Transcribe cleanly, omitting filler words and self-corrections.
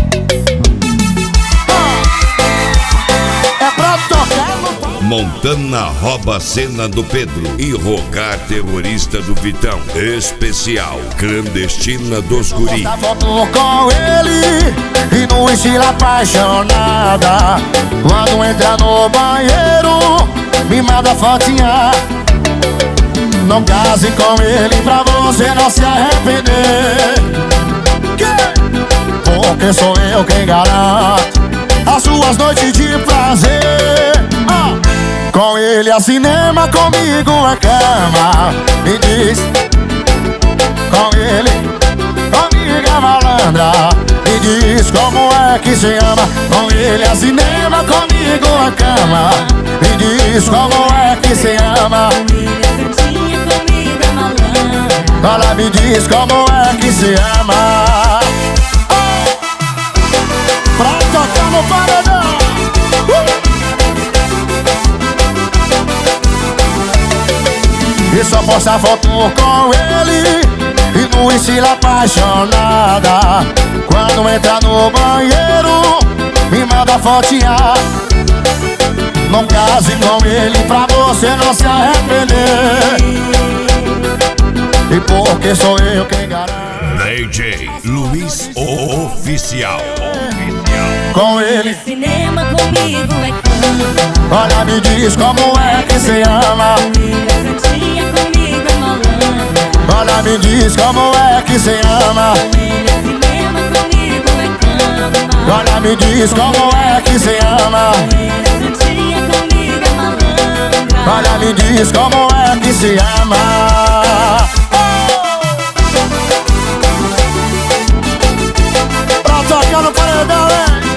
É pra tocar no... Montana rouba a cena do Pedro e Rogar terrorista do Vitão. Especial clandestina dos guri. Bota foto com ele e no estilo apaixonada. Quando entra no banheiro, me manda fotinha. Não case com ele pra você não se arrepender. Porque sou eu quem garante as suas noites de prazer. Com ele a cinema, comigo a cama. Me diz, com ele, comigo a malandra. Me diz como é que se ama. Com ele a cinema, comigo a cama. Me diz como é que se ama. Ela me diz como é que se ama. Pra tocar no paredão. E só posta foto com ele e no estilo apaixonada. Quando entra no banheiro, me manda fotinha. Não case com ele pra você não se arrepender. E porque sou eu quem garante. DJ Luiz Oficial. Com ele cinema, comigo é cama. olha, me diz como é que se ama. Comigo é malandra. Olha, me diz como é que se ama. Cinema, comigo é cama. Olha, me diz como é que se ama. Comigo é malandra. Olha, me diz como é que se ama. Pra tocar no paredão, hein?